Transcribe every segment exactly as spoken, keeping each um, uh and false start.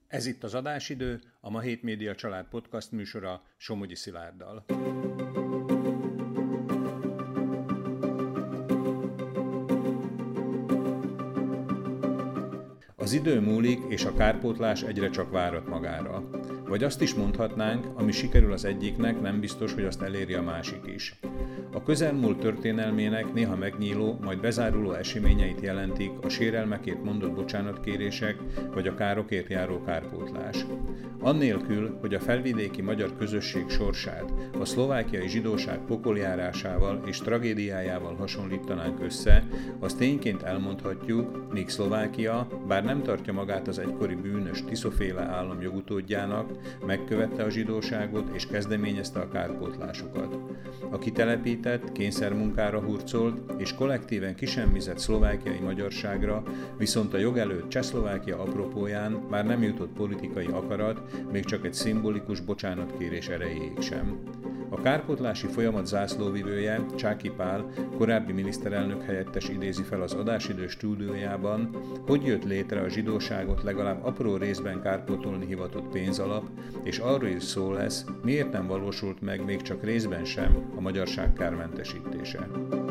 Ez itt az Adásidő, a Ma hét Média Család podcast műsora Somogyi Szilárddal. Az idő múlik, és a kárpótlás egyre csak várat magára. Vagy azt is mondhatnánk, ami sikerül az egyiknek, nem biztos, hogy azt eléri a másik is. A közelmúlt történelmének néha megnyíló, majd bezáruló eseményeit jelentik a sérelmekért mondott bocsánatkérések, vagy a károkért járó kárpótlás. Annélkül, hogy a felvidéki magyar közösség sorsát a szlovákiai zsidóság pokoljárásával és tragédiájával hasonlítanánk össze, az tényként elmondhatjuk, míg Szlovákia, bár nem tartja magát az egykori bűnös Tiszoféle állam jogutódjának, megkövette a zsidóságot és kezdeményezte a kárpótlásokat. A kitelepített, kényszermunkára hurcolt és kollektíven kisemmizett szlovákiai magyarságra viszont a jog előtt Csehszlovákia apropóján már nem jutott politikai akarat, még csak egy szimbolikus bocsánatkérés erejéig sem. A kárpótlási folyamat zászlóvivője, Csáky Pál, korábbi miniszterelnök helyettes idézi fel az Adásidő stúdiójában, hogy jött létre a zsidóságot legalább apró részben kárpótolni hivatott pénzalap, és arról is szó lesz, miért nem valósult meg még csak részben sem a magyarság kármentesítése.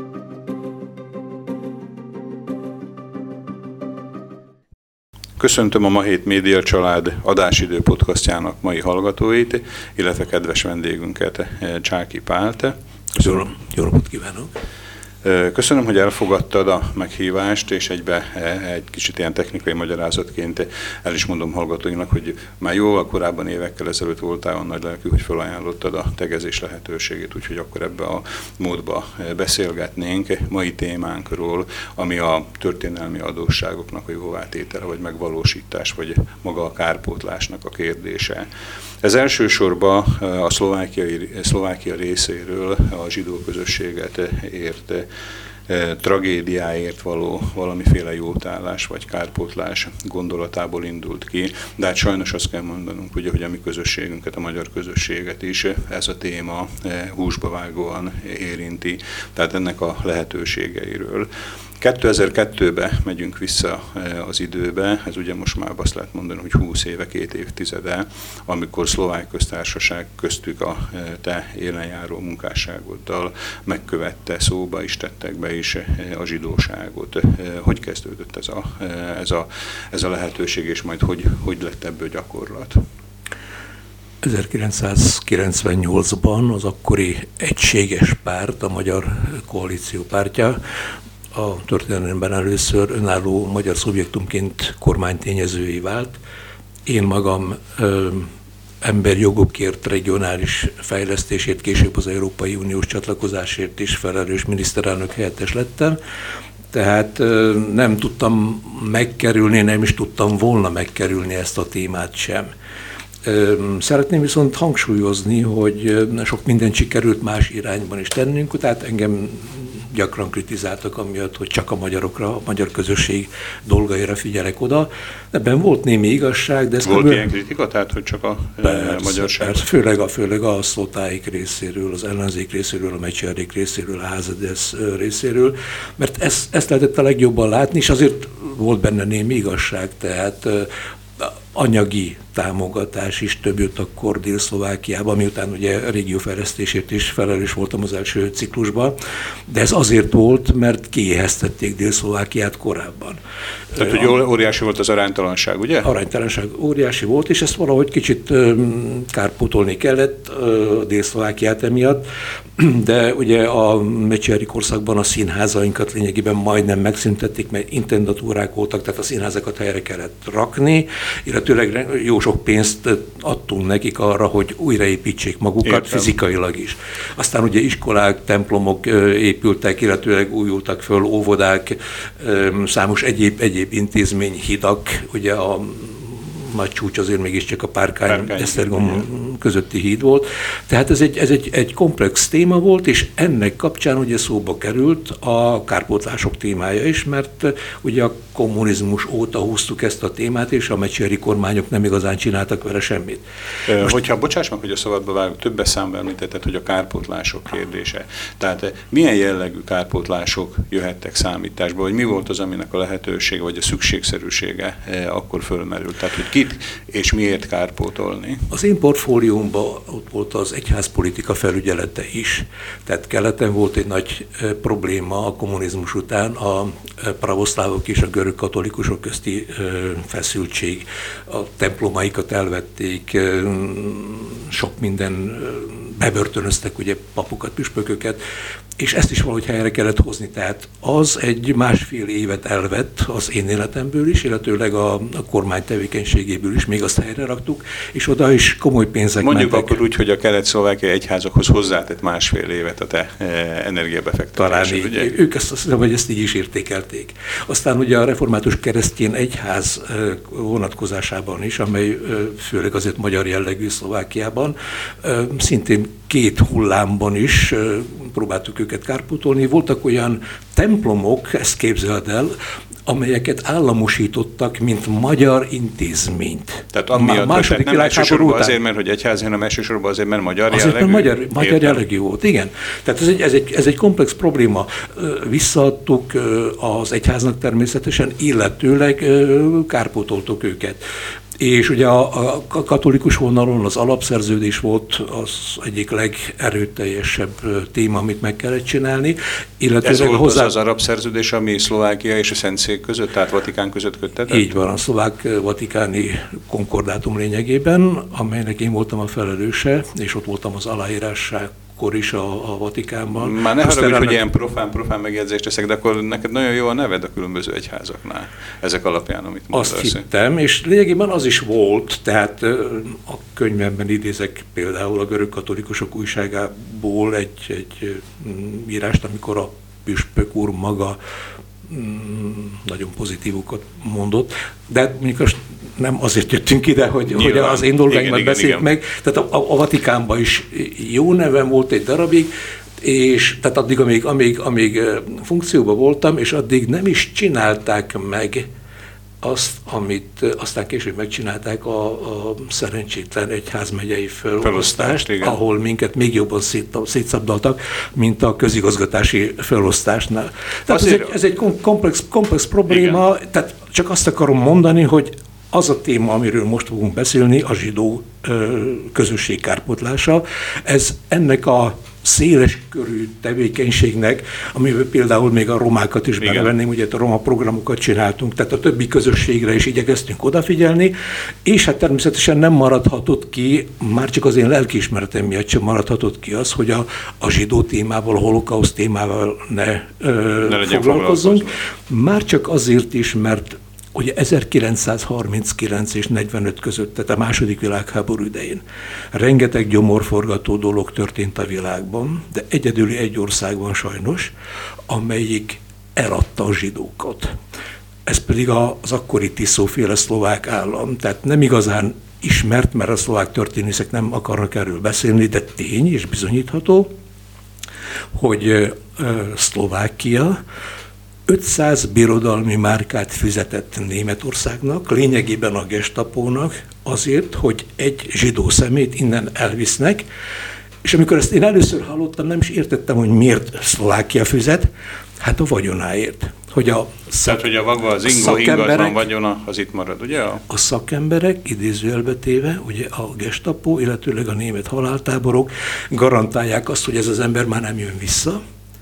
Köszöntöm a Ma hét Média Család Adásidő podcastjának mai hallgatóit, illetve kedves vendégünket, Csáky Pált. Köszönöm. Jó napot kívánok! Köszönöm, hogy elfogadtad a meghívást, és egybe egy kicsit ilyen technikai magyarázatként el is mondom hallgatóinknak, hogy már jóval korábban évekkel ezelőtt voltál olyan nagylelkű, hogy felajánlottad a tegezés lehetőségét, úgyhogy akkor ebbe a módba beszélgetnénk mai témánkról, ami a történelmi adósságoknak a jóvátétele, vagy megvalósítás, vagy maga a kárpótlásnak a kérdése. Ez elsősorban a szlovákiai, Szlovákia részéről a zsidó közösséget ért tragédiáért való valamiféle jótállás vagy kárpótlás gondolatából indult ki, de hát sajnos azt kell mondanunk, ugye, hogy a mi közösségünket, a magyar közösséget is ez a téma húsba vágóan érinti, tehát ennek a lehetőségeiről. kétezer-kettőbe megyünk vissza az időbe, ez ugye most már azt lehet mondani, hogy húsz éve, két évtizede, amikor Szlovák Köztársaság köztük a te élenjáró munkásságoddal megkövette, szóba is tettek be is a zsidóságot. Hogy kezdődött ez a, ez a, ez a lehetőség, és majd hogy, hogy lett ebből gyakorlat? ezerkilencszázkilencvennyolcban az akkori egységes párt, a Magyar Koalíció pártja, a történelemben először önálló magyar szubjektumként kormánytényezői vált. Én magam ö, emberjogokért, regionális fejlesztésért, később az Európai Uniós csatlakozásért is felelős miniszterelnök helyettes lettem. Tehát ö, nem tudtam megkerülni, nem is tudtam volna megkerülni ezt a témát sem. Szeretném viszont hangsúlyozni, hogy sok mindent sikerült más irányban is tennünk, tehát engem gyakran kritizáltak amiatt, hogy csak a magyarokra, a magyar közösség dolgaira figyelek oda. Ebben volt némi igazság, de ez volt ilyen kritika, tehát hogy csak a persze, magyarság? Persze, főleg a, főleg a szlotáik részéről, az ellenzék részéről, a mecserék részéről, a házadesz részéről, mert ezt, ezt lehetett a legjobban látni, és azért volt benne némi igazság, tehát anyagi támogatás is több jött akkor Dél-Szlovákiában, miután ugye a régiófejlesztésért is felelős voltam az első ciklusban, de ez azért volt, mert kiéheztették Dél-Szlovákiát korábban. Tehát, hogy a, óriási volt az aránytalanság, ugye? Aránytalanság óriási volt, és ezt valahogy kicsit kárpótolni kellett a Dél-Szlovákiát emiatt, de ugye a mecseri korszakban a színházainkat lényegében majdnem megszüntették, mert intendatúrák voltak, tehát a színházakat helyre kellett rakni, illetőleg jó sok pénzt adtunk nekik arra, hogy újraépítsék magukat. Értem. Fizikailag is. Aztán ugye iskolák, templomok épültek, illetőleg újultak föl, óvodák, számos egyéb, egyéb intézmény, hidak, ugye a nagy csúcs azért mégiscsak a Párkány-Esztergom közötti híd volt. Tehát ez egy, ez egy, egy komplex téma volt, és ennek kapcsán ugye szóba került a kárpótlások témája is, mert ugye a kommunizmus óta húztuk ezt a témát, és a mecseri kormányok nem igazán csináltak vele semmit. Most, Hogyha bocsáss meg, hogy a szabadba vágok, többes számban említetted, hogy a kárpótlások kérdése. Tehát milyen jellegű kárpótlások jöhettek számításba, vagy mi volt az, aminek a lehetősége, vagy a szükségszerűsége akkor fölmerült? Tehát, hogy kit és miért kárpótolni? Az én portfóliómban ott volt az egyházpolitika felügyelete is. Tehát keleten volt egy nagy e, probléma a kommunizmus után, a e, pravoszlávok és a görög katolikusok közti e, feszültség. A templomaikat elvették, e, sok minden e, bebörtönöztek, ugye papokat, püspököket, és ezt is valahogy helyre kellett hozni. Tehát az egy másfél évet elvett az én életemből is, illetőleg a, a kormány tevékenységéből is, még azt helyre raktuk, és oda is komoly pénzek Mondjuk mentek. akkor úgy, hogy a kelet-szlovákiai egyházakhoz hozzátett másfél évet a te energiabefektetésed, ugye? Ők ezt, azt hiszem, hogy ezt így is értékelték. Aztán ugye a református keresztény egyház vonatkozásában is, amely főleg azért magyar jellegű Szlovákiában, szintén két hullámban is próbáltuk őket kárpótolni. Voltak olyan templomok, ezt képzeld el, amelyeket államosítottak, mint magyar intézményt. Tehát amiatt, második tehát nem elsősorban azért, mert hogy egyház, hanem elsősorban azért, mert magyar azért, jellegű. Mert magyar, magyar jellegű volt, igen. Tehát ez egy, ez, egy, ez egy komplex probléma. Visszaadtuk az egyháznak természetesen, illetőleg kárpótoltuk őket. És ugye a, a katolikus vonalon az alapszerződés volt az egyik legerőteljesebb téma, amit meg kellett csinálni. Ez volt hozzá... az az alapszerződés, ami Szlovákia és a Szentszék között, tehát Vatikán között köttetett? Így van, a szlovák-vatikáni konkordátum lényegében, amelynek én voltam a felelőse, és ott voltam az aláírással akkor is a, a Vatikánban. Már ne haragudj, hogy ilyen profán-profán megjegyzést teszek, de akkor neked nagyon jó a neved a különböző egyházaknál, ezek alapján, amit mondasz. Azt hittem, és lényegében az is volt, tehát a könyvemben idézek például a görög katolikusok újságából egy, egy írást, amikor a püspök úr maga nagyon pozitívukat mondott, de mondjuk most nem azért jöttünk ide, hogy, hogy az én dolgaimat beszéljük meg. Tehát a, a, a Vatikánban is jó nevem volt egy darabig, és tehát addig, amíg, amíg, amíg funkcióban voltam, és addig nem is csinálták meg azt, amit aztán később megcsinálták, a, a szerencsétlen egyházmegyei felosztást, ahol minket még jobban szét, szétszabdaltak, mint a közigazgatási felosztásnál. Tehát ez egy, ez egy komplex, komplex probléma, igen. Tehát csak azt akarom mondani, hogy az a téma, amiről most fogunk beszélni, a zsidó ö, közösség kárpótlása, ez ennek a széles körű tevékenységnek, amiben például még a romákat is belevenném, ugye a roma programokat csináltunk, tehát a többi közösségre is igyekeztünk odafigyelni, és hát természetesen nem maradhatott ki, már csak az én lelkiismeretem miatt sem maradhatott ki az, hogy a, a zsidó témával, a holokauszt témával ne, ö, ne foglalkozzunk. Már csak azért is, mert ugye ezerkilencszázharminckilenc és negyvenöt között, tehát a második világháború idején rengeteg gyomorforgató dolog történt a világban, de egyedüli egy országban sajnos, amelyik eladta a zsidókat. Ez pedig az akkori Tiszóféle szlovák állam, tehát nem igazán ismert, mert a szlovák történészek nem akarnak erről beszélni, de tény és bizonyítható, hogy Szlovákia ötszáz birodalmi márkát fizetett Németországnak, lényegében a Gestapónak azért, hogy egy zsidó szemét innen elvisznek, és amikor ezt én először hallottam, nem is értettem, hogy miért Szlovákia fizet, hát a vagyonáért. Hogy a szak, Tehát, hogy a maga az ingó, ingatlan vagyona, az itt marad, ugye? A szakemberek, idézőjelbe téve, ugye a Gestapo, illetőleg a német haláltáborok garantálják azt, hogy ez az ember már nem jön vissza,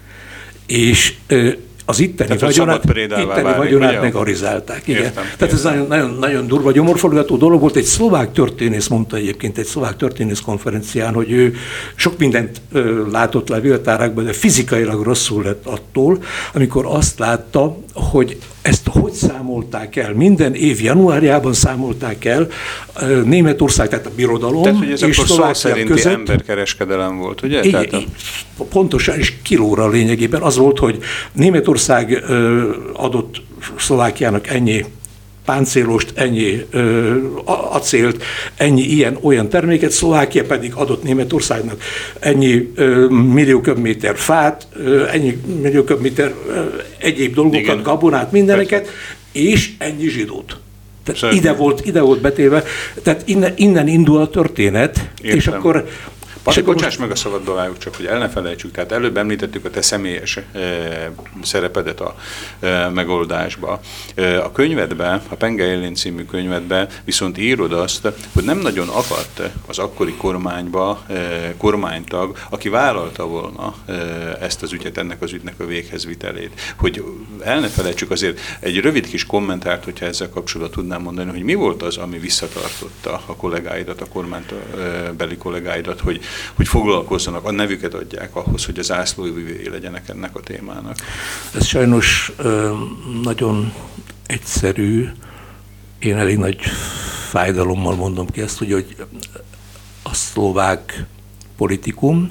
és az itteni vagyonát, itteni vagyonát megarizálták. Igen. Értem, Tehát értem. Ez nagyon, nagyon, nagyon durva, gyomorforgató dolog volt. Egy szlovák történész mondta egyébként egy szlovák történész konferencián, hogy ő sok mindent ö, látott le levéltárakban, de fizikailag rosszul lett attól, amikor azt látta, hogy ezt hogy számolták el? Minden év januárjában számolták el Németország, tehát a birodalom tehát, hogy ez és Szlovákia szerinti között emberkereskedelem volt, ugye? Igen, tehát a... pontosan, és kilóra lényegében az volt, hogy Németország adott Szlovákiának ennyi páncélost, ennyi ö, acélt, ennyi ilyen-olyan terméket, Szlovákia pedig adott Németországnak ennyi ö, millió köbméter fát, ö, ennyi millió köbméter ö, egyéb dolgokat, igen, gabonát, mindeneket, persze, és ennyi zsidót. Tehát ide volt, ide volt betéve, tehát innen, innen indul a történet, értem, és akkor Pati, bocsáss meg a szabadba vágjuk, csak hogy el ne felejtsük, tehát előbb említettük a te személyes e, szerepedet a e, megoldásba. E, a könyvedben, a Penge Élén című könyvedben viszont írod azt, hogy nem nagyon akadt az akkori kormányba e, kormánytag, aki vállalta volna e, ezt az ügyet, ennek az ügynek a véghezvitelét. Hogy el ne felejtsük azért egy rövid kis kommentárt, hogyha ezzel kapcsolatban tudnám mondani, hogy mi volt az, ami visszatartotta a kollégáidat, a kormánybeli kollégáidat, hogy, hogy foglalkozzanak, a nevüket adják ahhoz, hogy az zászlóvivői legyenek ennek a témának. Ez sajnos nagyon egyszerű, én elég nagy fájdalommal mondom ki ezt, hogy, hogy a szlovák politikum,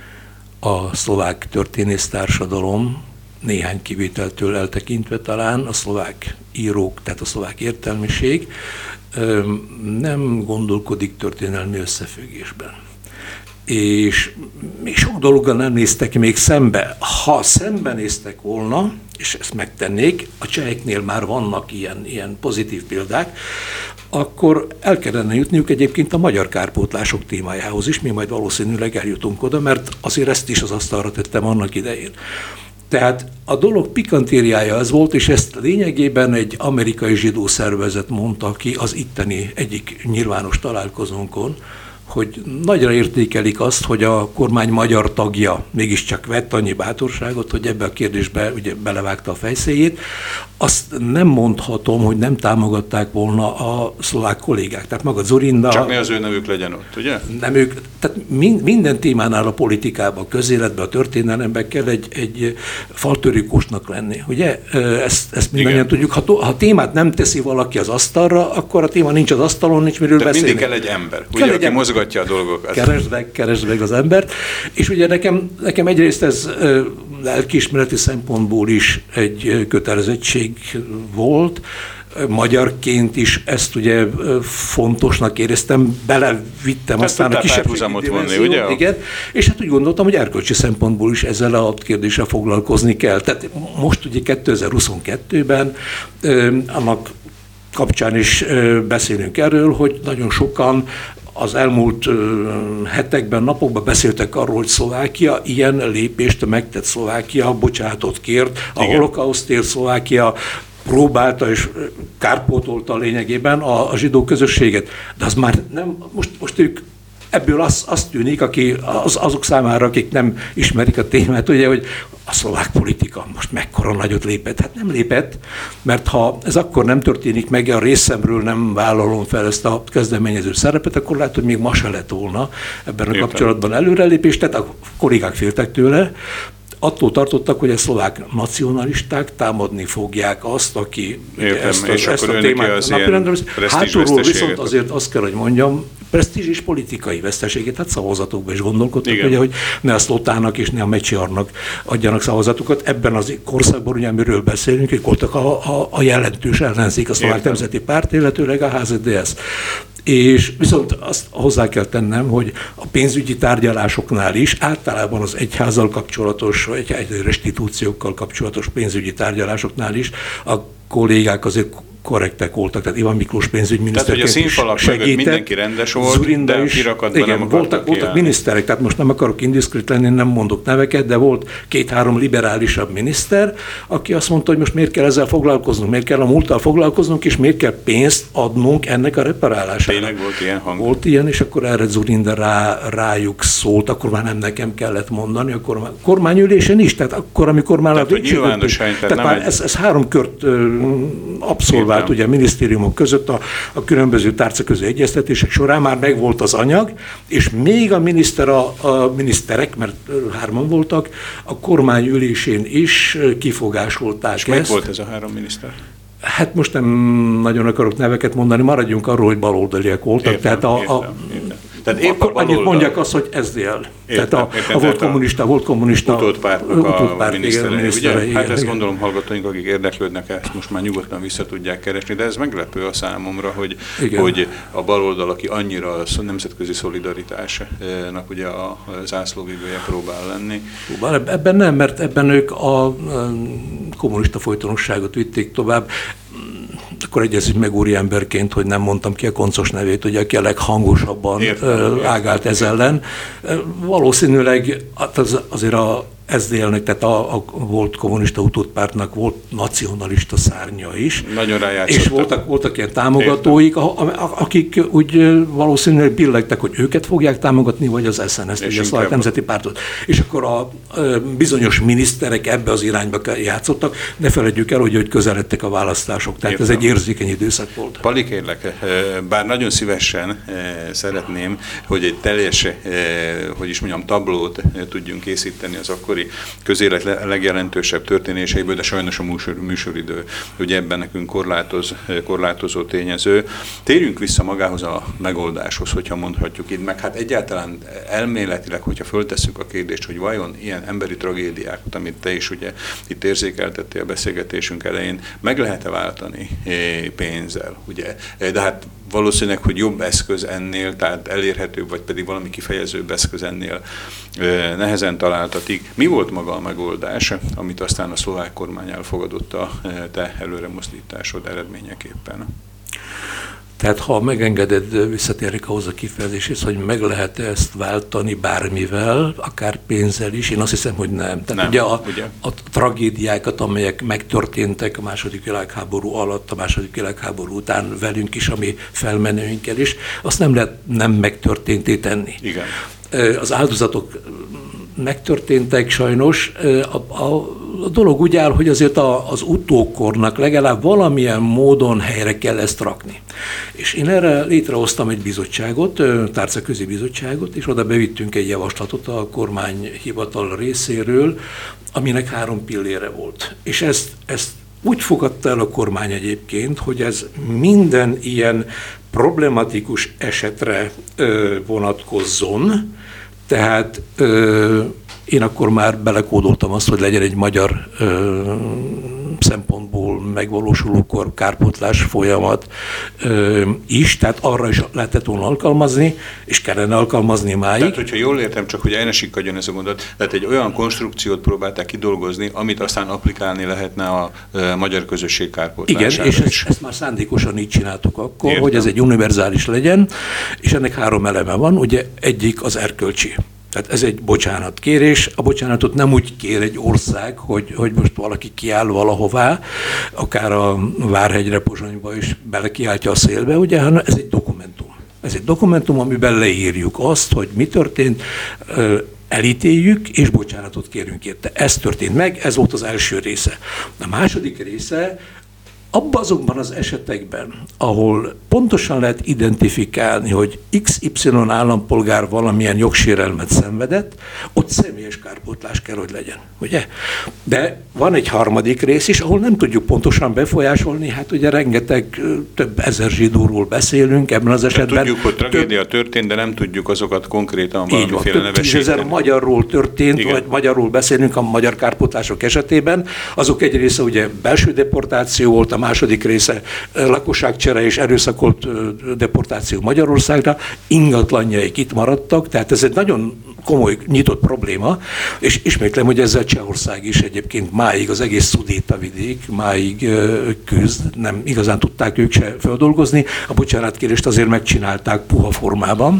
a szlovák történésztársadalom, néhány kivételtől eltekintve talán, a szlovák írók, tehát a szlovák értelmiség nem gondolkodik történelmi összefüggésben. És még sok dologgal nem néztek még szembe. Ha szembe néztek volna, és ezt megtennék, a cseheknél már vannak ilyen, ilyen pozitív példák, akkor el kellene jutniuk egyébként a magyar kárpótlások témájához is, mi majd valószínűleg eljutunk oda, mert azért ezt is az asztalra tettem annak idején. Tehát a dolog pikantériája az volt, és ezt lényegében egy amerikai zsidó szervezet mondta ki az itteni egyik nyilvános találkozónkon, hogy nagyra értékelik azt, hogy a kormány magyar tagja mégiscsak vett annyi bátorságot, hogy ebbe a kérdésbe ugye belevágta a fejszéjét. Azt nem mondhatom, hogy nem támogatták volna a szlovák kollégák. Tehát maga Dzurinda... Csak ne az ő nevük legyen ott, ugye? Nem ők, tehát minden témánál a politikában, a közéletben, a történelemben kell egy, egy faltörőkósnak lenni. Ugye? Ezt, ezt mindannyian tudjuk. Ha, ha témát nem teszi valaki az asztalra, akkor a téma nincs az asztalon, nincs miről tehát beszélni. mindig kell egy ember, ugye, aki ember. mozgatja a dolgokat. Keresd meg, keresd meg az embert. És ugye nekem, nekem egyrészt ez lelkiismereti szempontból is egy kötelezettség volt, magyarként is ezt ugye fontosnak éreztem, belevittem ezt aztán a kisebbségi dimenziót, igen, és hát úgy gondoltam, hogy erkölcsi szempontból is ezzel a kérdéssel foglalkozni kell. Tehát most ugye kétezer-huszonkettőben annak kapcsán is beszélünk erről, hogy nagyon sokan az elmúlt hetekben, napokban beszéltek arról, hogy Szlovákia ilyen lépést megtett, Szlovákia bocsánatot kért, a holokausztért Szlovákia próbálta és kárpótolta lényegében a, a zsidó közösséget. De az már nem, most, most ők ebből az, az tűnik, aki, az, azok számára, akik nem ismerik a témát, ugye, hogy a szlovák politika most mekkora nagyot lépett. Hát nem lépett, mert ha ez akkor nem történik meg, a részemről nem vállalom fel ezt a kezdeményező szerepet, akkor lehet, hogy még ma se lett volna ebben a kapcsolatban előrelépés, tehát a kollégák féltek tőle, attól tartottak, hogy a szlovák nacionalisták támadni fogják azt, aki Értem, ezt, és ezt akkor a témát napirendre. Hátulról viszont azért azt kell, hogy mondjam, presztízs és politikai veszteségét, hát szavazatokban is gondolkodtak, ugye, hogy ne a Szlotának és ne a Mecsiarnak adjanak szavazatokat. Ebben az korszakban, ugye, amiről beszélünk, hogy voltak a, a, a jelentős ellenzék, a Szlovák Nemzeti Párt, illetőleg a há zé dé es. És viszont azt hozzá kell tennem, hogy a pénzügyi tárgyalásoknál is, általában az egyházzal kapcsolatos, vagy egy restitúciókkal kapcsolatos pénzügyi tárgyalásoknál is a kollégák azért korrektek voltak, tehát Iván Miklós pénzügyminiszterként is segített. Tehát, hogy a színfalak mögött mindenki rendes volt, Dzurinda de a kirakatban igen, nem voltak, voltak miniszterek, tehát most nem akarok indiszkrét lenni, nem mondok neveket, de volt két-három liberálisabb miniszter, aki azt mondta, hogy most miért kell ezzel foglalkoznunk, miért kell a múlttal foglalkoznunk, és miért kell pénzt adnunk ennek a reparálására. Tényleg volt ilyen hang? Volt ilyen, és akkor erre Dzurinda rá, rájuk szólt, akkor már nem nekem kellett mondani, a kormány, kormányülésen is, tehát akkor, amikor már tehát, a végső tehát már egy... ez, ez három kört abszolvált, ugye a minisztériumok között a, a különböző tárcaköző egyeztetések során már megvolt az anyag, és még a miniszter, a, a miniszterek, mert hárman voltak, a kormányülésén is kifogásolták és ezt. És volt ez a három miniszter? Hát most nem nagyon akarok neveket mondani, maradjunk arról, hogy baloldaliak voltak. Értem, tehát a, értem, a, értem. Tehát épp akkor annyit mondják azt, hogy es dé el. Értem, tehát a, értem, a volt kommunista, volt kommunista. Utódpártnak a minisztere, minisztere, ugye? igen, Hát ezt igen. gondolom hallgatóink, akik érdeklődnek, ezt most már nyugodtan vissza tudják keresni, de ez meglepő a számomra, hogy, hogy a baloldal, aki annyira a nemzetközi szolidaritásnak ugye a zászlóvivője próbál lenni. Próbál, ebben nem, mert ebben ők a kommunista folytonosságot vitték tovább. akkor egyezünk meg úriemberként, hogy nem mondtam ki a koncos nevét, ugye, aki a leghangosabban értem, ágált ez ellen. Valószínűleg az, azért a es dé el-nek, tehát a, a volt kommunista utódpártnak volt nacionalista szárnya is. Nagyon rájátszottak. És voltak, voltak ilyen támogatóik, a, a, akik úgy valószínűleg billegtek, hogy őket fogják támogatni, vagy az es en es-t, vagy a Szlovák Nemzeti Pártot. És akkor a, a bizonyos miniszterek ebbe az irányba játszottak. Ne felejtjük el, hogy, hogy közeledtek a választások. Tehát értem. Ez egy érzékeny időszak volt. Pali, kérlek, bár nagyon szívesen szeretném, hogy egy teljes, hogy is mondjam, tablót tudjunk készíteni az akkori közélet legjelentősebb történéseiből, de sajnos a műsor, műsoridő ugye ebben nekünk korlátoz, korlátozó tényező. Térjünk vissza magához a megoldáshoz, hogyha mondhatjuk itt, meg hát egyáltalán elméletileg, hogyha föltesszük a kérdést, hogy vajon ilyen emberi tragédiákat, amit te is ugye itt érzékeltettél a beszélgetésünk elején, meg lehet-e váltani pénzzel, ugye? De hát valószínűleg, hogy jobb eszköz ennél, tehát elérhetőbb, vagy pedig valami kifejezőbb eszköz ennél nehezen találtatik. Mi volt maga a megoldás, amit aztán a szlovák kormány elfogadott a te előremozdításod eredményeképpen? Tehát ha megengeded, visszatérek ahhoz a kifejezéshez, hogy meg lehet ezt váltani bármivel, akár pénzzel is, én azt hiszem, hogy nem. Tehát nem, ugye, a, ugye a tragédiákat, amelyek megtörténtek a második világháború alatt, a második világháború után velünk is, ami felmenőinkkel is, azt nem lehet nem megtörténté tenni. Igen. Az áldozatok megtörténtek sajnos. A, a, a dolog úgy áll, hogy azért a, az utókornak legalább valamilyen módon helyre kell ezt rakni. És én erre létrehoztam egy bizottságot, tárcaközi bizottságot, és oda bevittünk egy javaslatot a kormányhivatal részéről, aminek három pillére volt. És ezt, ezt úgy fogadta el a kormány egyébként, hogy ez minden ilyen problematikus esetre ö, vonatkozzon, tehát ö, én akkor már belekódoltam azt, hogy legyen egy magyar ö, szempontból megvalósuló kárpótlás folyamat ö, is, tehát arra is lehetett volna alkalmazni, és kellene alkalmazni máig. Tehát, hogyha jól értem, csak hogy el ne sikkadjon ez a gondolat, tehát egy olyan konstrukciót próbálták kidolgozni, amit aztán applikálni lehetne a ö, magyar közösség kárpótlására. Igen, és ezt, ezt már szándékosan így csináltuk akkor, értem. Hogy ez egy univerzális legyen, és ennek három eleme van, ugye egyik az erkölcsi. Tehát ez egy bocsánatkérés. A bocsánatot nem úgy kér egy ország, hogy, hogy most valaki kiáll valahová, akár a Várhegyre, Pozsonyba is belekiáltja a szélbe, ugye, hanem ez egy dokumentum. Ez egy dokumentum, amiben leírjuk azt, hogy mi történt, elítéljük, és bocsánatot kérünk érte. Ez történt meg, ez volt az első része. A második része, abban azokban az esetekben, ahol pontosan lehet identifikálni, hogy iksz ipszilon állampolgár valamilyen jogsérelmet szenvedett, ott személyes kárpótlás kell, hogy legyen, ugye? De van egy harmadik rész is, ahol nem tudjuk pontosan befolyásolni, hát ugye rengeteg, több ezer zsidóról beszélünk ebben az esetben. De tudjuk, hogy tragédia több, történt, de nem tudjuk azokat konkrétan valamiféle nevesíteni. Tízezer magyarról történt, igen, vagy magyarról beszélünk a magyar kárpótlások esetében. Azok egy része ugye belső deportáció volt, a második része lakosságcsere és erőszakolt deportáció Magyarországra, ingatlanjaik itt maradtak, tehát ez egy nagyon komoly, nyitott probléma, és ismétlem, hogy ezzel Csehország is egyébként máig, az egész Szudétavidék máig küzd, nem igazán tudták ők se feldolgozni, a bocsánatkérést azért megcsinálták puha formában,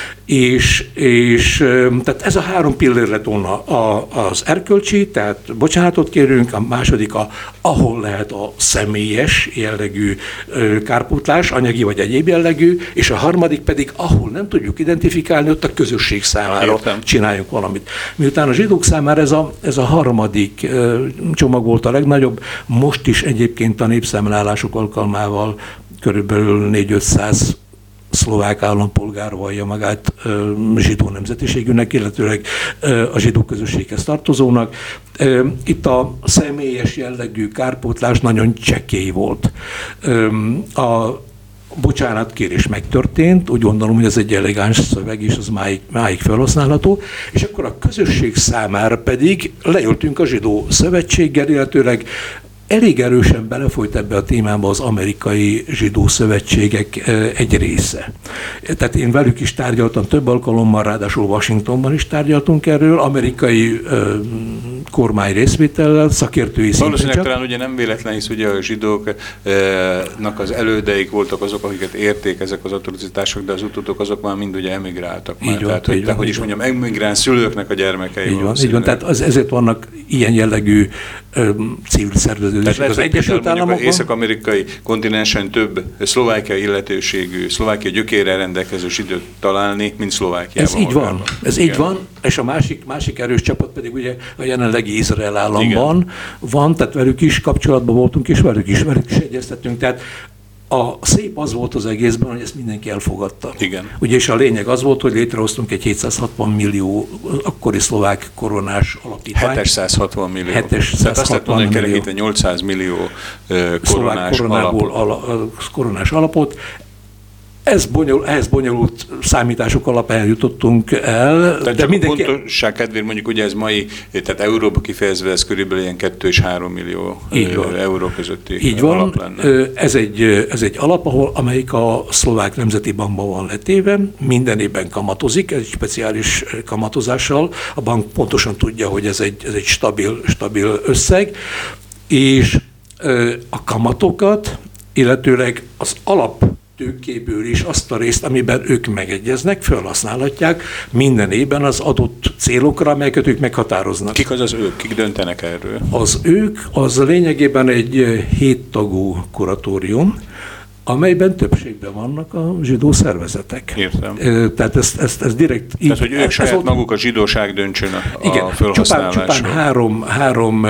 és, és tehát ez a három pillér lett volna az erkölcsi, tehát bocsánatot kérünk, a második, a, ahol lehet a személyes jellegű kárpótlás, anyagi vagy egyéb jellegű, és a harmadik pedig, ahol nem tudjuk identifikálni, ott a közösség számára értem, csináljunk valamit. Miután a zsidók számára ez a, ez a harmadik csomag volt a legnagyobb, most is egyébként a népszámlálások alkalmával körülbelül négy-ötszáz szlovák állampolgár vallja magát ö, zsidó nemzetiségűnek, illetőleg ö, a zsidó közösséghez tartozónak. Ö, itt a személyes jellegű kárpótlás nagyon csekély volt. Ö, a bocsánatkérés megtörtént, úgy gondolom, hogy ez egy elegáns szöveg, és az máig, máig felhasználható, és akkor a közösség számára pedig leültünk a zsidó szövetséggel, illetőleg elég erősen belefolyt ebbe a témába az amerikai zsidó szövetségek egy része. Tehát én velük is tárgyaltam több alkalommal, ráadásul Washingtonban is tárgyaltunk erről, amerikai ö, kormány részvétellel, szakértői szinten. Valószínűleg talán ugye nem véletlen, hisz ugye a zsidóknak az elődeik voltak azok, akiket érték ezek az atrocitások, de az utódok azok már mind ugye emigráltak már. Így van, tehát, hogy, így van, hogy is mondjam, emigráns szülőknek a gyermekei. Így van, így van, tehát az, ezért vannak ilyen jellegű ö, civil szerveződések az Egyesült Államokban. Az észak-amerikai kontinensen több szlovákiai illetőségű, szlovákiai gyökérrel rendelkező zsidót találni, mint Szlovákiában. Ez így van, ez Igen. így van, és a másik, másik erős csapat pedig ugye a jelenlegi Izrael államban Igen. van, tehát velük is kapcsolatban voltunk, és velük is, velük is egyeztettünk, tehát a szép az volt az egészben, hogy ezt mindenki elfogadta. Igen. Ugye, és a lényeg az volt, hogy létrehoztunk egy hétszázhatvan millió akkori szlovák koronás alapítványt. hétszázhatvan millió. hétszázhatvan Tehát azt lehet mondani, hogy kerekítve nyolcszáz millió uh, koronás alapot. Ala, koronás alapot. Ez bonyol, ehhez bonyolult számítások alapján jutottunk el. Tehát de mindenki... a pontosság kedvéért mondjuk, ugye ez mai, tehát euróba kifejezve ez körülbelül ilyen kettő és három millió euró közötti Így van. alap lenne. Ez egy, ez egy alap, ahol, amelyik a Szlovák Nemzeti Bankban van letéve, minden évben kamatozik, egy speciális kamatozással. A bank pontosan tudja, hogy ez egy, ez egy stabil, stabil összeg, és a kamatokat, illetőleg az alap tőkéből is azt a részt, amiben ők megegyeznek, felhasználhatják minden évben az adott célokra, amelyeket ők meghatároznak. Kik az az ők? Kik döntenek erről? Az ők, az lényegében egy héttagú kuratórium, amelyben többségben vannak a zsidó szervezetek. Értem. Tehát ezt, ezt, ezt direkt így... Tehát, hogy ők saját volt, maguk a zsidóság döntsön a, igen, a felhasználásról. Csupán, csupán három, három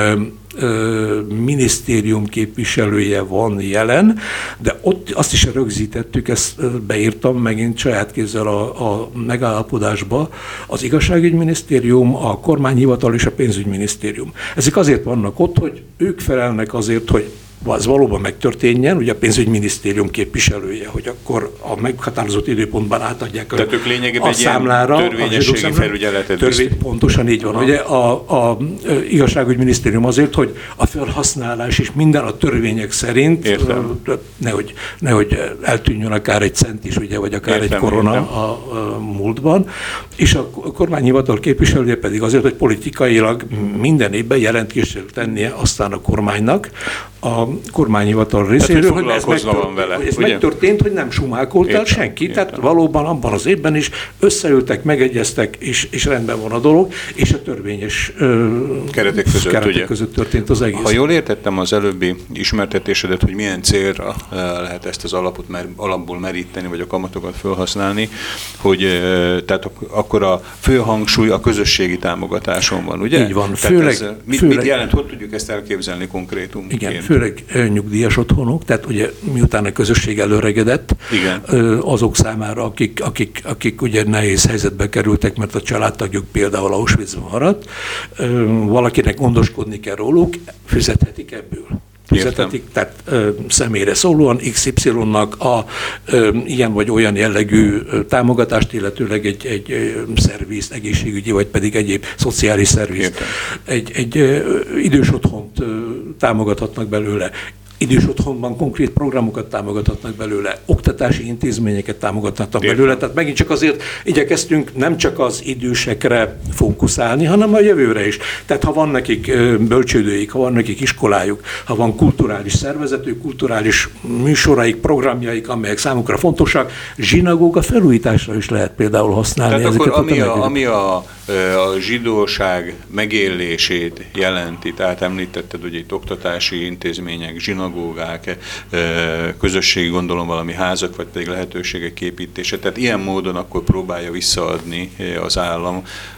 ö, minisztérium képviselője van jelen, de ott azt is rögzítettük, ezt beírtam megint saját kézzel a, a megállapodásba, az igazságügyminisztérium, a kormányhivatal és a pénzügyminisztérium. Ezek azért vannak ott, hogy ők felelnek azért, hogy az valóban megtörténjen, ugye a pénzügyminisztérium képviselője, hogy akkor a meghatározott időpontban átadják a, a számlára. Törvényességi felügyeletet. Törvény, pontosan így van. Ugye a, a igazságügyminisztérium azért, hogy a felhasználás és minden a törvények szerint Értem. nehogy, nehogy eltűnjön akár egy cent is, ugye, vagy akár értem, egy korona a, a múltban. És a kormányhivatal képviselője pedig azért, hogy politikailag minden évben jelentést tennie aztán a kormánynak, a kormányhivatal részéről, hogy ez, megtört, vele, hogy ez megtörtént, hogy nem sumákolt el senki. Értem. Tehát valóban abban az évben is összeültek, megegyeztek, és, és rendben van a dolog, és a törvényes keretek között, keretek között történt az egész. Ha jól értettem az előbbi ismertetésedet, hogy milyen célra lehet ezt az alapot mer, alapból meríteni, vagy a kamatokat felhasználni, hogy tehát akkor a fő hangsúly a közösségi támogatáson van, ugye? Így van. Főleg, ez, mit, főleg, mit jelent, hogy tudjuk ezt elképzelni konkrétumként? Igen, főleg nyugdíjas otthonok, tehát ugye miután a közösség előregedett, igen. azok számára, akik, akik, akik ugye nehéz helyzetbe kerültek, mert a családtagjuk például Auschwitzban maradt, valakinek gondoskodni kell róluk, fizethetik ebből. Fizetetik, tehát ö, személyre szólóan iksz ipszilonnak a ö, ilyen vagy olyan jellegű ö, támogatást, illetőleg egy, egy ö, szerviz, egészségügyi, vagy pedig egyéb szociális szerviz. Egy, egy ö, idős otthont ö, támogathatnak belőle. Idős otthonban konkrét programokat támogathatnak belőle, oktatási intézményeket támogathatnak Értem. belőle, tehát megint csak azért igyekeztünk nem csak az idősekre fókuszálni, hanem a jövőre is. Tehát ha van nekik bölcsődőik, ha van nekik iskolájuk, ha van kulturális szervezetük, kulturális műsoraik, programjaik, amelyek számukra fontosak, zsinagóga felújításra is lehet például használni. Tehát akkor ami a, ami a, a zsidóság megélését jelenti, tehát említetted, hogy itt oktatási intézmények, zsinagógák, közösségi, gondolom valami házak, vagy pedig lehetőségek építése. Tehát ilyen módon akkor próbálja visszaadni az állam,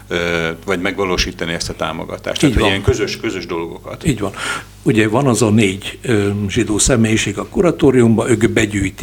vagy megvalósítani ezt a támogatást. Tehát ilyen közös, közös dolgokat. Így van. Ugye van az a négy zsidó személyiség a kuratóriumban, ők begyűjtik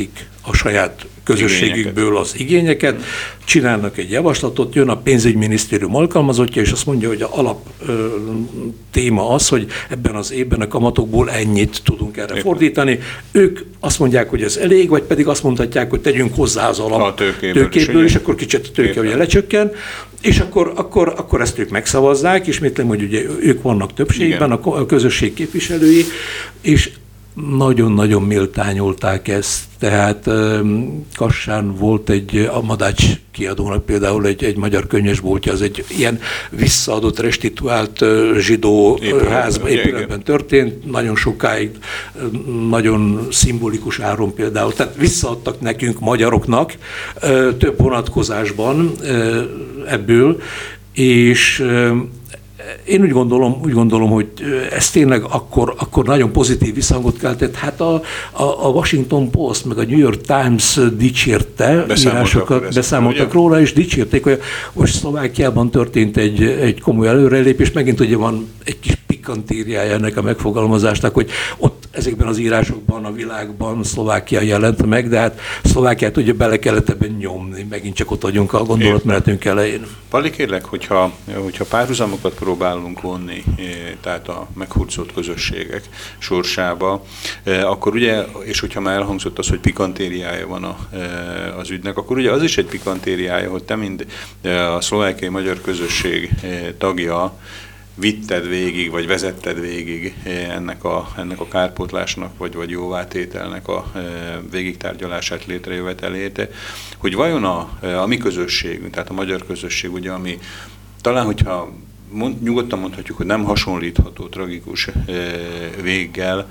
a saját közösségükből az igényeket, csinálnak egy javaslatot, jön a pénzügyminisztérium alkalmazottja, és azt mondja, hogy a alap ö, téma az, hogy ebben az évben a kamatokból ennyit tudunk erre fordítani. Ők azt mondják, hogy ez elég, vagy pedig azt mondhatják, hogy tegyünk hozzá az alap a tőkéből, tőkéből és akkor kicsit a tőke ugye lecsökken, és akkor, akkor, akkor ezt ők megszavazzák, ismétlem, hogy ugye ők vannak többségben, a, a közösség képviselői, és nagyon-nagyon méltányolták ezt, tehát Kassán volt egy, a Madács kiadónak például egy, egy magyar könyvesboltja, az egy ilyen visszaadott, restituált zsidó házban, épületben történt, nagyon sokáig, nagyon szimbolikus áron például, tehát visszaadtak nekünk, magyaroknak több vonatkozásban ebből, és én úgy gondolom, úgy gondolom, hogy ez tényleg akkor, akkor nagyon pozitív visszhangot keltett. Hát a, a, a Washington Post, meg a New York Times dicsérte, írásokat beszámoltak ugye? Róla, és dicsérték, hogy most Szlovákiában történt egy, egy komoly előrelépés, megint ugye van egy kis pikantériája ennek a megfogalmazásnak, hogy ott ezekben az írásokban, a világban Szlovákia jelent meg, de hát Szlovákiát ugye bele kellett ebben nyomni, megint csak ott vagyunk a gondolatmenetünk elején. Pali, kérlek, hogyha, hogyha párhuzamokat próbálunk vonni, tehát a meghurcolt közösségek sorsába, akkor ugye, és hogyha már elhangzott az, hogy pikantériája van a, az ügynek, akkor ugye az is egy pikantériája, hogy te mind a szlovákiai magyar közösség tagja vitted végig, vagy vezetted végig ennek a, ennek a kárpótlásnak, vagy, vagy jóvátételnek a végigtárgyalását, létrejövetelét, hogy vajon a, a mi közösségünk, tehát a magyar közösség, ugye, ami talán, hogyha mond, nyugodtan mondhatjuk, hogy nem hasonlítható tragikus véggel,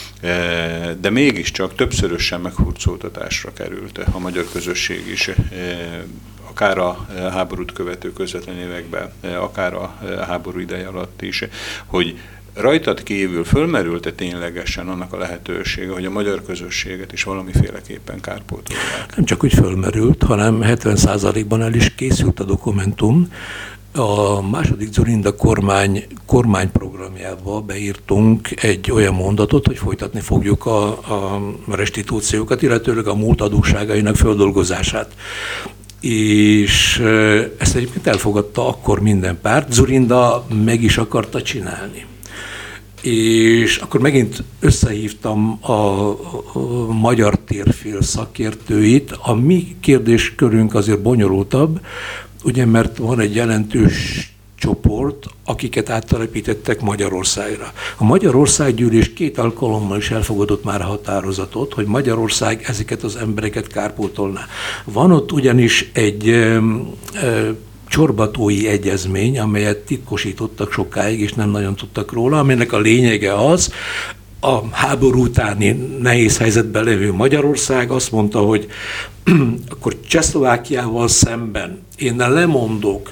de mégiscsak többszörösen meghurcoltatásra került a magyar közösség is, akár a háborút követő közvetlen években, akár a háború ideje alatt is, hogy rajtad kívül fölmerült-e ténylegesen annak a lehetősége, hogy a magyar közösséget is valamiféleképpen kárpótolják? Nem csak úgy fölmerült, hanem hetven százalékban el is készült a dokumentum. A második Dzurinda kormány kormányprogramjába beírtunk egy olyan mondatot, hogy folytatni fogjuk a, a restitúciókat, illetőleg a múlt adósságainak földolgozását. És ezt egyébként elfogadta akkor minden párt, Dzurinda meg is akarta csinálni. És akkor megint összehívtam a, a magyar térfél szakértőit. A mi kérdéskörünk azért bonyolultabb, ugye, mert van egy jelentős csoport, akiket áttelepítettek Magyarországra. A Magyarországgyűlés két alkalommal is elfogadott már a határozatot, hogy Magyarország ezeket az embereket kárpótolná. Van ott ugyanis egy ö, ö, csorbatói egyezmény, amelyet titkosítottak sokáig, és nem nagyon tudtak róla, aminek a lényege az, a háború utáni nehéz helyzetben lévő Magyarország azt mondta, hogy akkor Csehszlovákiával szemben én lemondok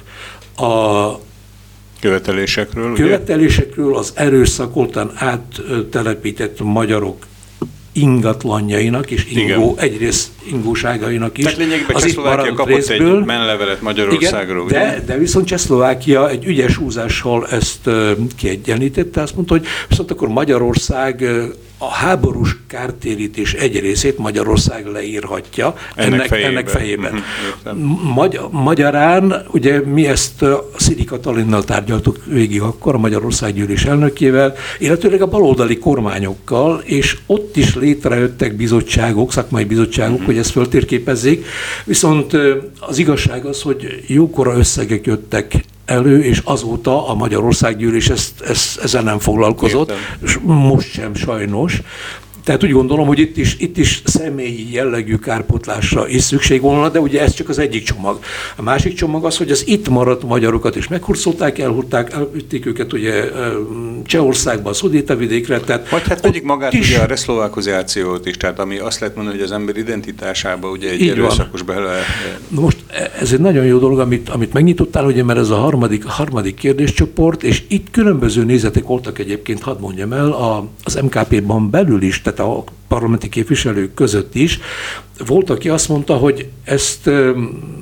a követelésekről, követelésekről az erőszakoltan áttelepített magyarok ingatlanjainak és ingó, egyrészt ingóságainak is. Tehát lényegében Csehszlovákia kapott részből egy menlevelet Magyarországról. Igen, de, de viszont Csehszlovákia egy ügyes húzással ezt uh, kiegyenlítette, azt mondta, hogy viszont akkor Magyarország uh, a háborús kártérítés egy részét Magyarország leírhatja ennek, ennek fejében. Ennek fejében. Magy- magyarán, ugye mi ezt Szidi Katalinnal tárgyaltuk végig akkor, a Magyarországgyűlés elnökével, illetőleg a baloldali kormányokkal, és ott is létrejöttek bizottságok, szakmai bizottságok, uh-huh. hogy ezt föltérképezzék. Viszont az igazság az, hogy jókora összegek jöttek elő, és azóta a Magyarországgyűlés ezt, ezt, ezzel nem foglalkozott, és most sem sajnos. Tehát úgy gondolom, hogy itt is, itt is személyi jellegű kárpótlásra is szükség volna, de ugye ez csak az egyik csomag. A másik csomag az, hogy az itt maradt magyarokat is meghurcolták, elhurták, elvitték őket ugye Csehországba, a Szudétavidékre. Tehát vagy hát vegyük magát is, ugye a reszlovákozációt is, tehát ami azt lehet mondani, hogy az ember identitásába ugye egy erőszakos bele... Most ez egy nagyon jó dolog, amit, amit megnyitottál, ugye, mert ez a harmadik, harmadik kérdéscsoport, és itt különböző nézetek voltak egyébként, hadd mondjam el, a, az em ká pé-ban belül is, tehát a parlamenti képviselők között is. Volt, aki azt mondta, hogy ezt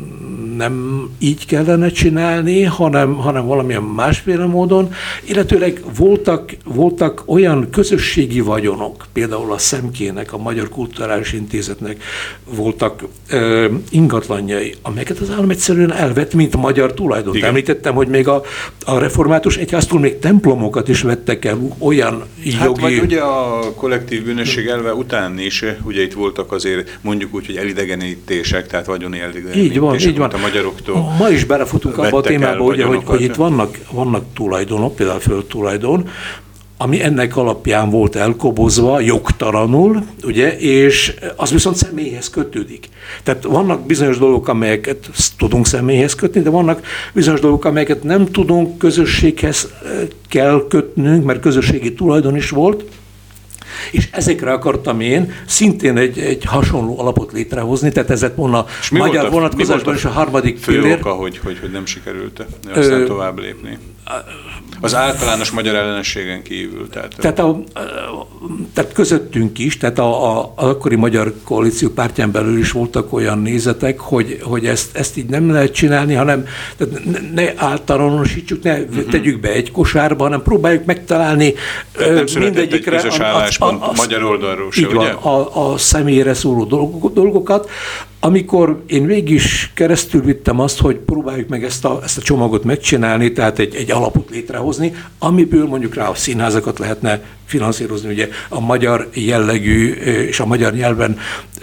nem így kellene csinálni, hanem, hanem valamilyen másféle módon. Illetőleg voltak, voltak olyan közösségi vagyonok, például a Szemkének, a Magyar Kulturális Intézetnek voltak ö, ingatlanjai, amelyeket az állam egyszerűen elvett, mint a magyar tulajdon. Igen. Említettem, hogy még a, a református egyháztól még templomokat is vettek el, olyan hát jogi... vagy ugye a kollektív bűnösség elve után is, ugye itt voltak azért mondjuk úgy, hogy elidegenítések, tehát vagyoni elidegenítések, így van, így van. A magyaroktól. Ma is belefutunk abba a témába, ugye, hogy, hogy itt vannak, vannak tulajdonok, például földtulajdon, ami ennek alapján volt elkobozva, jogtalanul, ugye, és az viszont személyhez kötődik. Tehát vannak bizonyos dolgok, amelyeket tudunk személyhez kötni, de vannak bizonyos dolgok, amelyeket nem tudunk, közösséghez kell kötnünk, mert közösségi tulajdon is volt, és ezekre akartam én szintén egy, egy hasonló alapot létrehozni, tehát ez lett volna a magyar vonatkozásban is a harmadik fő pillér. Oka, hogy, hogy, hogy nem sikerült aztán ö, tovább lépni? Az általános magyar ellenességen kívül. Tehát, tehát, a, tehát közöttünk is, tehát a, a, az akkori Magyar Koalíció pártján belül is voltak olyan nézetek, hogy, hogy ezt, ezt így nem lehet csinálni, hanem tehát ne, ne általánosítsuk, ne uh-huh. tegyük be egy kosárba, hanem próbáljuk megtalálni tehát nem mindegyikre egy közös álláspont a, a, a, magyar oldalról se, így van, a, a személyre szóló dolgokat. Amikor én végig is keresztül vittem azt, hogy próbáljuk meg ezt a, ezt a csomagot megcsinálni, tehát egy, egy alapot létrehozni, amiből mondjuk rá a színházakat lehetne finanszírozni, ugye a magyar jellegű és a magyar nyelven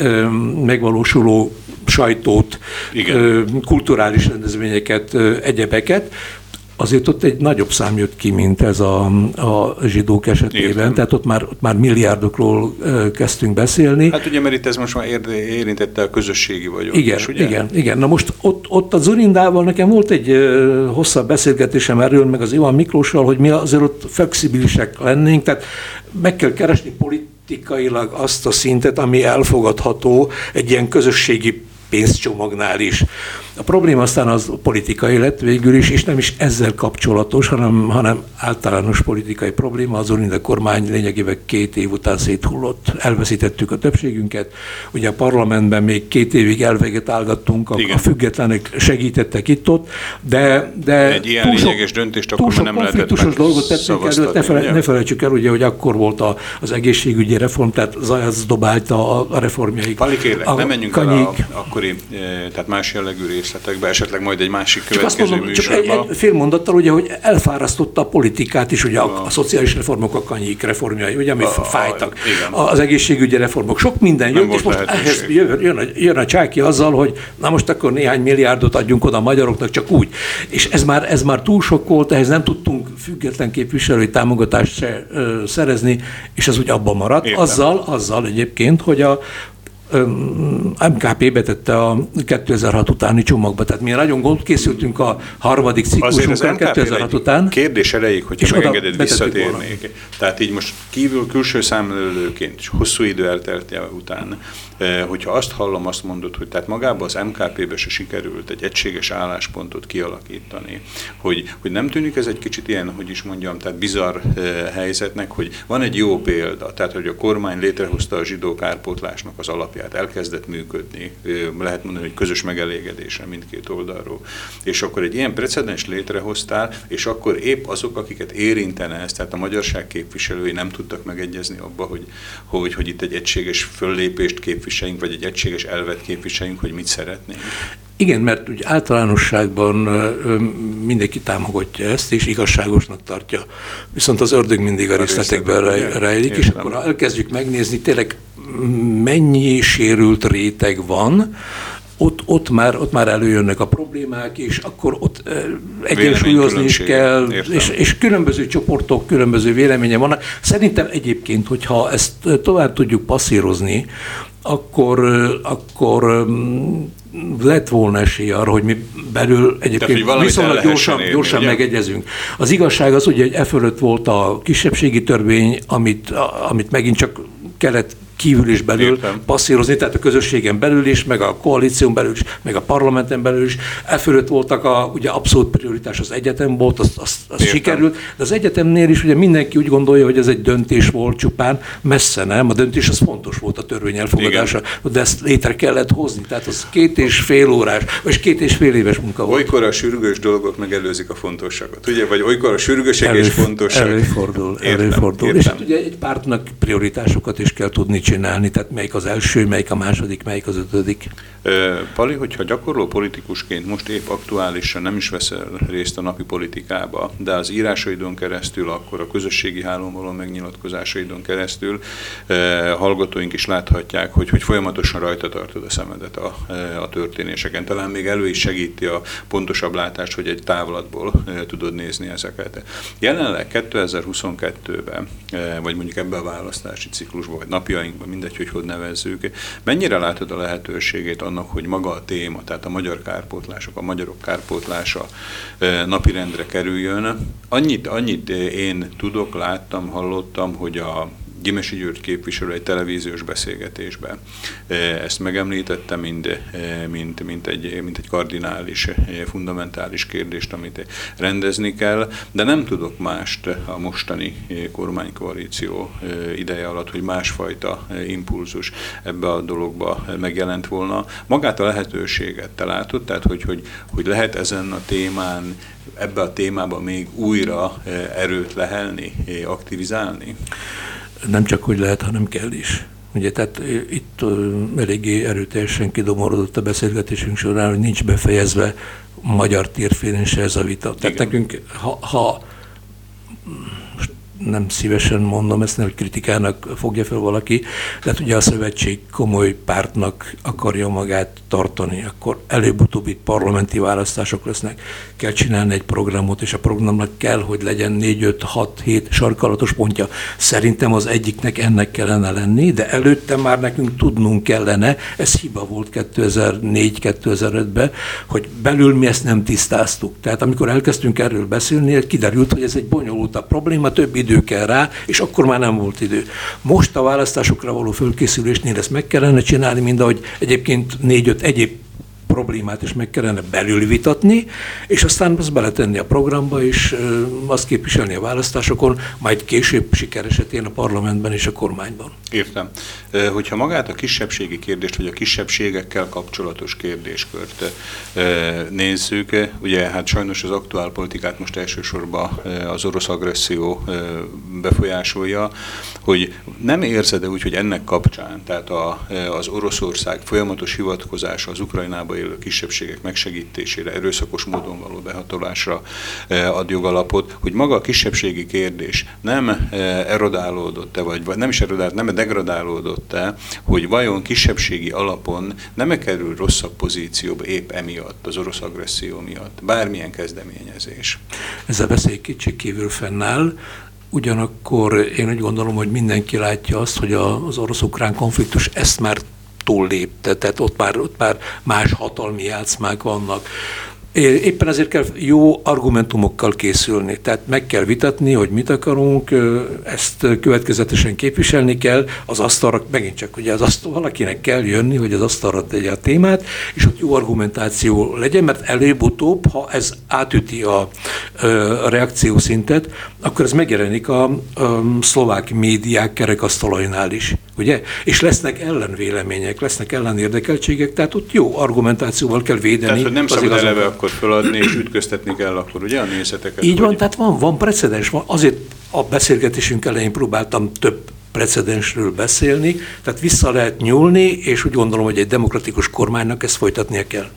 megvalósuló sajtót, igen. kulturális rendezvényeket, egyebeket, azért ott egy nagyobb szám jött ki, mint ez a, a zsidók esetében, értem. Tehát ott már, ott már milliárdokról kezdtünk beszélni. Hát ugye, mert itt ez most már érintette a közösségi vagyok. Igen, is, ugye? igen, igen. Na most ott, ott a Zurindával nekem volt egy hosszabb beszélgetésem erről, meg az Iván Miklóssal, hogy mi azért ott flexibilisek lennénk, tehát meg kell keresni politikailag azt a szintet, ami elfogadható egy ilyen közösségi pénzcsomagnál is. A probléma aztán az politikai lett végül is, és nem is ezzel kapcsolatos, hanem, hanem általános politikai probléma. Az Zurinda kormány lényegében két év után széthullott. Elveszítettük a többségünket. Ugye a parlamentben még két évig elveget állgattunk, a, a függetlenek segítettek itt-ott, de, de egy ilyen lényeges döntést akkor nem lehetett konfliktusos dolgot tettünk előtt. Ne, fele, ne felejtsük el, ugye, hogy akkor volt a, az egészségügyi reform, tehát Zajec dobálta a, a reformjaik. Pali, kérlek, a, nem menjünk el a, akkori, tehát más jellegű részletekbe, esetleg majd egy másik következő mondom, műsorban. Csak egy, egy fél mondattal, ugye, hogy elfárasztotta a politikát is, ugye a, a szociális reformok, a Kanyik reformjai, ugye, ami a, fájtak. A, az egészségügyi reformok, sok minden jött, és most ehhez jön, jön, a, jön a Csáky azzal, hogy na most akkor néhány milliárdot adjunk oda a magyaroknak, csak úgy. És ez már, ez már túl sok volt, ehhez nem tudtunk független képviselői támogatást se ö, szerezni, és ez úgy abban maradt. Azzal, azzal egyébként, hogy a em ká pé betette a kétezer-hat utáni csomagba. Tehát mi nagyon készültünk a harmadik ciklusunkra kétezer-hat után. Kérdés elejéig, hogyha megengeded, visszatérnék. Tehát így most kívül külső számlelőként, és hosszú idő elteltje után, hogyha azt hallom, azt mondod, hogy tehát magában az em ká pé-be se sikerült egy egységes álláspontot kialakítani, hogy, hogy nem tűnik ez egy kicsit ilyen, hogy is mondjam, tehát bizarr helyzetnek, hogy van egy jó példa, tehát hogy a kormány létrehozta a zsidó kárpótlásnak az alapját, elkezdett működni, lehet mondani, hogy közös megelégedésre mindkét oldalról. És akkor egy ilyen precedens létrehoztál, és akkor épp azok, akiket érintene ez, tehát a magyarság képviselői nem tudtak megegyezni abba, hogy, hogy, hogy itt egy egységes föllépést képviseljünk, vagy egy egységes elvet képviseljünk, hogy mit szeretnénk. Igen, mert úgy általánosságban mindenki támogatja ezt, és igazságosnak tartja. Viszont az ördög mindig a részletekben rejlik, és akkor elkezdjük megnézni, tényleg mennyi sérült réteg van, ott, ott, már, ott már előjönnek a problémák, és akkor ott egyensúlyozni is kell, és, és különböző csoportok, különböző véleménye vannak. Szerintem egyébként, hogyha ezt tovább tudjuk passzírozni, akkor, akkor lett volna esély arra, hogy mi belül egyébként viszonylag gyorsan, érni, gyorsan megegyezünk. Az igazság az ugye, hogy e fölött volt a kisebbségi törvény, amit, amit megint csak kellett kívül és belül Értem. passzírozni, tehát a közösségen belül is, meg a koalíción belül is, meg a parlamenten belül is. Elfölött voltak a, ugye abszolút prioritás az egyetem volt, az, az, az sikerült, de az egyetemnél is ugye mindenki úgy gondolja, hogy ez egy döntés volt csupán, messze nem, a döntés az fontos volt, a törvény elfogadása, igen, de ezt létre kellett hozni, tehát az két és fél órás, vagy két és fél éves munka volt. Olykor a sürgős dolgok megelőzik a fontosságot, ugye? Vagy olykor a sürgőség Elő, és fontosság. Előfordul, értem, előfordul. értem. És ugye egy pártnak prioritásokat is kell tudni csinálni, tehát melyik az első, melyik a második, melyik az ötödik. Pali, hogyha gyakorló politikusként most épp aktuálisan nem is veszel részt a napi politikába, de az írásaidon keresztül, akkor a közösségi hálón való megnyilatkozásaidon keresztül hallgatóink is láthatják, hogy, hogy folyamatosan rajta tartod a szemedet a, a történéseken. Talán még elő is segíti a pontosabb látást, hogy egy távlatból tudod nézni ezeket. Jelenleg kétezer-huszonkettőben, vagy mondjuk ebben a választási ciklusban, vagy napjainkban, mindegy, hogy hogy nevezzük, mennyire látod a lehetőségét annak, hogy maga a téma, tehát a magyar kárpótlások, a magyarok kárpótlása napirendre kerüljön. Annyit, annyit én tudok, láttam, hallottam, hogy a Gyimesi György képviselő egy televíziós beszélgetésben ezt megemlítette, mint, mint, mint, egy, mint egy kardinális, fundamentális kérdést, amit rendezni kell, de nem tudok mást a mostani kormánykoalíció ideje alatt, hogy másfajta impulzus ebbe a dologba megjelent volna. Magát a lehetőséget te látod, tehát hogy, hogy, hogy lehet ezen a témán, ebbe a témában még újra erőt lehelni, aktivizálni? Nem csak hogy lehet, hanem kell is. Ugye, tehát itt eléggé erőteljesen kidomorodott a beszélgetésünk során, hogy nincs befejezve magyar térfélén se ez a vita. Tehát igen, nekünk, ha, ha nem szívesen mondom ezt, hogy kritikának fogja fel valaki, de hát ugye a szövetség komoly pártnak akarja magát tartani, akkor előbb-utóbb itt parlamenti választások lesznek, kell csinálni egy programot, és a programnak kell, hogy legyen négy, öt, hat, hét sarkalatos pontja. Szerintem az egyiknek ennek kellene lenni, de előtte már nekünk tudnunk kellene, ez hiba volt kétezer-négy kétezer-ötben, hogy belül mi ezt nem tisztáztuk. Tehát amikor elkezdtünk erről beszélni, kiderült, hogy ez egy bonyolultabb probléma, több idő kell rá, és akkor már nem volt idő. Most a választásokra való fölkészülésnél ezt meg kellene csinálni, mind ahogy egyébként négy-öt egyéb problémát is meg kellene belül vitatni, és aztán azt beletenni a programba, és azt képviselni a választásokon, majd később siker esetén a parlamentben és a kormányban. Értem. Hogyha magát a kisebbségi kérdést, vagy a kisebbségekkel kapcsolatos kérdéskört nézzük, ugye hát sajnos az aktuál politikát most elsősorban az orosz agresszió befolyásolja, hogy nem érzed úgy, hogy ennek kapcsán, tehát a, az Oroszország folyamatos hivatkozása az Ukrajnába élő kisebbségek megsegítésére, erőszakos módon való behatolásra ad jogalapot, hogy maga a kisebbségi kérdés nem erodálódott-e, vagy nem is erodált, nem degradálódott-e, hogy vajon kisebbségi alapon nem kerül rosszabb pozícióba épp emiatt, az orosz agresszió miatt, bármilyen kezdeményezés. Ez a veszély kétségkívül fennáll. Ugyanakkor én úgy gondolom, hogy mindenki látja azt, hogy az orosz-ukrán konfliktus ezt már túllépte, tehát ott már, ott már más hatalmi játszmák vannak. Éppen ezért kell jó argumentumokkal készülni, tehát meg kell vitatni, hogy mit akarunk, ezt következetesen képviselni kell, az asztalra, megint csak ugye az asztal, valakinek kell jönni, hogy az asztalra tegye a témát, és ott jó argumentáció legyen, mert előbb-utóbb, ha ez átüti a, a reakciószintet, akkor ez megjelenik a, a szlovák médiák kerekasztalainál is, ugye? És lesznek ellenvélemények, lesznek ellenérdekeltségek, tehát ott jó argumentációval kell védeni. Tehát, hogy nem szabad eleve akkor föladni, és ütköztetni kell akkor, ugye, a nézeteket? Így van, hogy... tehát van, van precedens. Van. Azért a beszélgetésünk elején próbáltam több precedensről beszélni, tehát vissza lehet nyúlni, és úgy gondolom, hogy egy demokratikus kormánynak ezt folytatnia kell.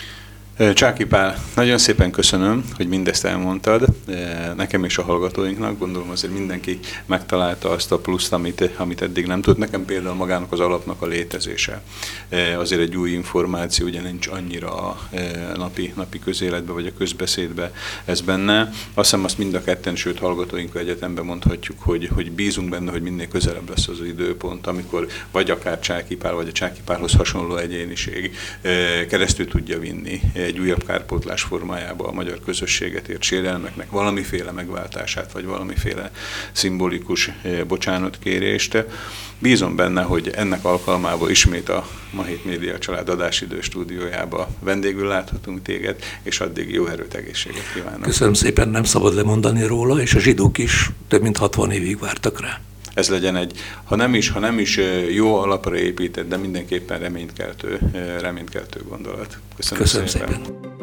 Csáky Pál, nagyon szépen köszönöm, hogy mindezt elmondtad, nekem és a hallgatóinknak, gondolom azért mindenki megtalálta azt a pluszt, amit, amit eddig nem tudott. Nekem például magának az alapnak a létezése azért egy új információ, ugye nincs annyira a napi, napi közéletbe vagy a közbeszédbe ez benne. Azt hiszem azt mind a ketten, sőt hallgatóink egyetemben mondhatjuk, hogy, hogy bízunk benne, hogy minél közelebb lesz az időpont, amikor vagy akár Csáky Pál, vagy a Csáky Pálhoz hasonló egyéniség keresztül tudja vinni egy újabb kárpótlás formájába a magyar közösséget ért sérelmeknek valamiféle megváltását, vagy valamiféle szimbolikus bocsánatkérést. Bízom benne, hogy ennek alkalmából ismét a Ma Hét Média Család adásidő stúdiójába vendégül láthatunk téged, és addig jó erőt, egészséget kívánok. Köszönöm szépen, nem szabad lemondani róla, és a zsidók is több mint hatvan évig vártak rá. Ez legyen egy, ha nem is, ha nem is jó alapra épített, de mindenképpen reménykeltő, reménykeltő gondolat. Köszönöm, Köszönöm szépen. szépen.